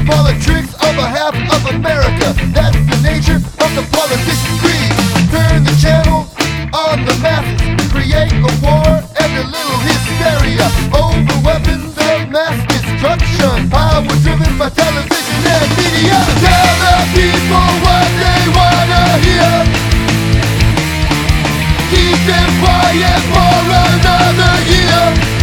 for the tricks of a half of America. That's the nature of the politician's greed. Turn the channel on the masses, create a war and a little hysteria over weapons of mass destruction, power driven by television and media. Tell the people what they wanna hear, keep them quiet for another year.